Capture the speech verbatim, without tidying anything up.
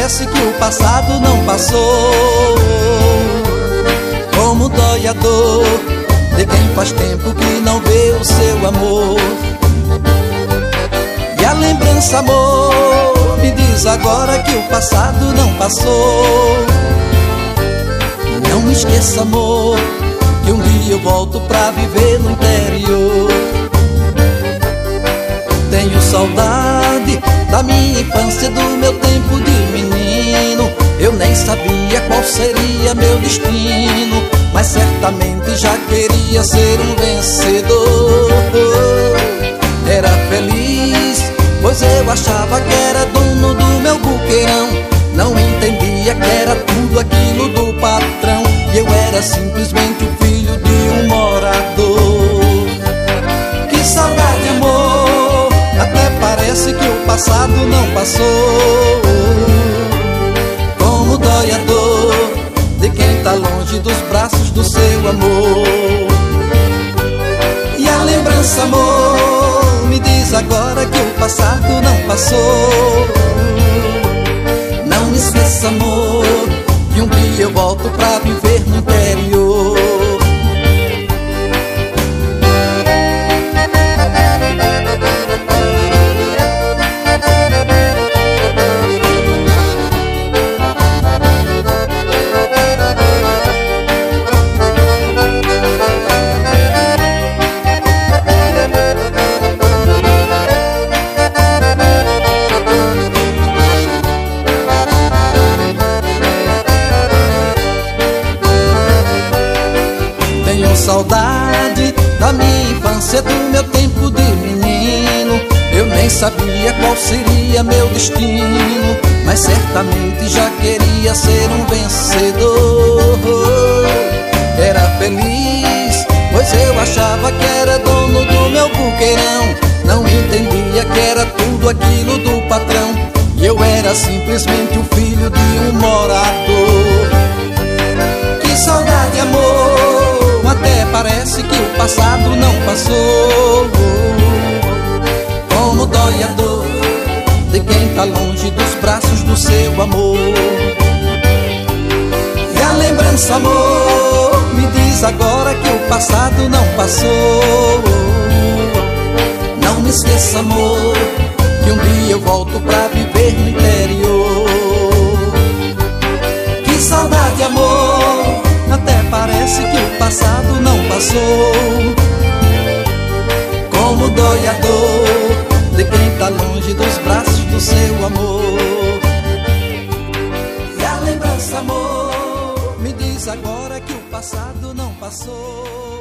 parece que o passado não passou. Como dói a dor de quem faz tempo que não vê o seu amor. E a lembrança, amor, me diz agora que o passado não passou. Não me esqueça, amor, que um dia eu volto pra viver no interior. Tenho saudade da minha infância, do meu tempo de menino. Eu nem sabia qual seria meu destino, mas certamente já queria ser um vencedor. Era feliz, pois eu achava que era dono do meu buqueirão. Não entendia que era tudo aquilo do patrão, e eu era simplesmente o filho de um morador. Que saudade, amor, até parece que o passado não passou. Como dói a dor de quem tá longe dos braços do seu amor. E a lembrança, amor, me diz agora que o passado não passou. Não me esqueça, amor, que um dia eu volto pra viver no interior. Saudade da minha infância, do meu tempo de menino. Eu nem sabia qual seria meu destino, mas certamente já queria ser um vencedor. Era feliz, pois eu achava que era dono do meu buqueirão. Não entendia que era tudo aquilo do patrão, e eu era simplesmente o filho de um morador. Que saudade, amor, até parece que o passado não passou. Como dói a dor de quem tá longe dos braços do seu amor. E a lembrança, amor, me diz agora que o passado não passou. Não me esqueça, amor, que um dia eu volto pra viver no interior. Que saudade, amor, até parece que o passado não passou. Como dói a dor de quem tá longe dos braços do seu amor. E a lembrança, amor, me diz agora que o passado não passou.